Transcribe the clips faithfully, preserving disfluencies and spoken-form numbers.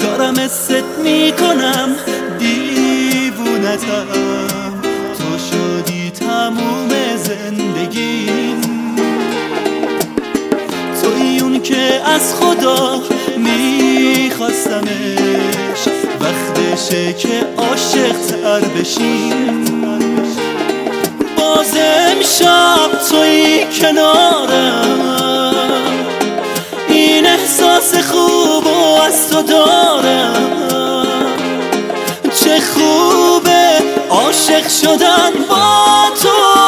دارم است میکنم دیوونتم، تو شدی تموم زندگیم. توی اون که از خدا میخواستمش، وقتشه که عاشق تر بشیم. بازم شب توی کنارم، این احساس خوب و از تو دارم. چه خوبه عاشق شدن با تو،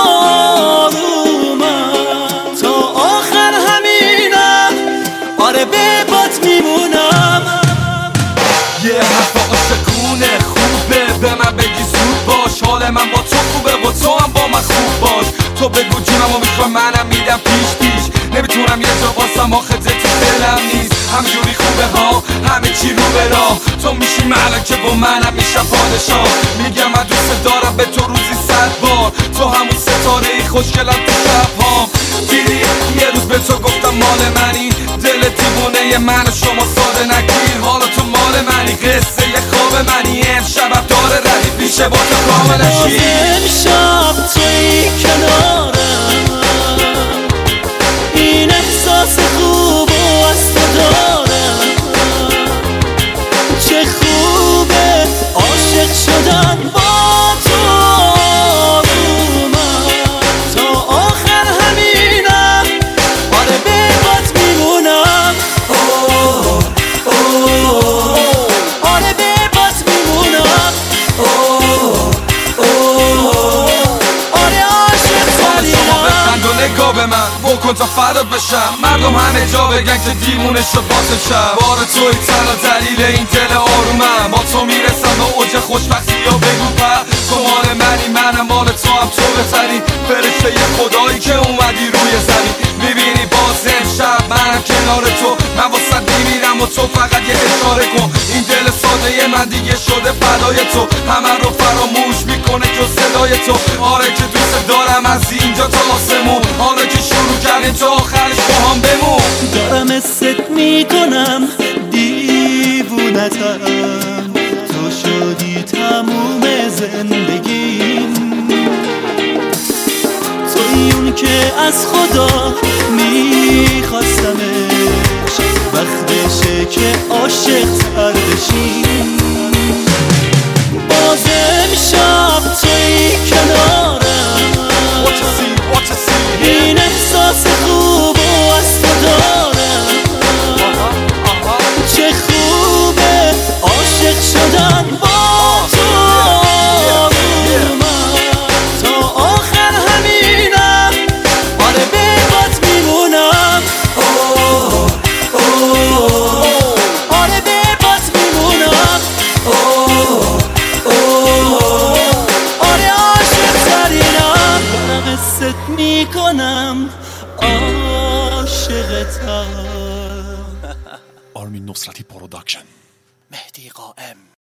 آرومم تا آخر همینم، آره به بات میمونم. یه حرف عاشقونه خوبه، به من بگی زود باش، حال من با تو خوبه و تو هم با من خوب باش. تو بگو جونم و میخوام منم میدم پیش پیش، نمیتونم یه جا باسم آخه تو دلم نیست. همجوری خوبه ها همه چی رو به راه، تو میشی ملکه و منم میشم پادشاه. میگم من دوست دارم به تو روزی صد بار، تو همون ستاره ای خوشگلم تو شبهام. دیدی یه روز به تو گفتم مال منی، دل دیوونه من شما ساده نگیر، حالا تو مال منی، قصه یه خواب منی. امشب داره ردیف میشه با تو کاملشی. امشب توی کنارم، این احساس خوب و از تو دارم. چه خوبه عاشق شدن با تو، آرومم تا آخر همینم، آره به بات میمونم. اوه اوه آره به بات میمونم. اوه اوه آره عاشق شما بخند و نگاه به من بکن تا فراد بشم، مردم همه جا بگن که دیوونه شد باطل شب. بار توی تنها دلیل این دل آرومم، با تو میرسم به اوج خوشبختی یا بگو پر. تو مال منی منم مال تو، هم تو بهتری فرشته ی خدایی که اومدی روی زمین. میبینی باز امشب منم کنار تو، من واسه میمیرم و تو فقط یه اشاره کن. این دل ساده من دیگه شده فدای تو، همه رو فراموش میکنه جز صدای تو. آره که دوست دارم از اینجا تا آسمون، حالا که شروع کردیم تا آخرش با هم بمون. دارم است میکنم دیوونتم، تو شدی تموم زندگیم. توی اون که از خدا میخواستمش، وقتشه که عاشق تر بشیم. بازم شب توی کنارم، این احساس خوب و از تو دارم. چه خوبه عاشق شدن با تو، آرومم تا آخر همینم، آره به بات میمونم. اوه اوه آره به بات میمونم. اوه اوه آره عاشق ترینم، دارم است میکنم عاشقتم. آرمین نصرتی پروداکشن. مهدی قائم.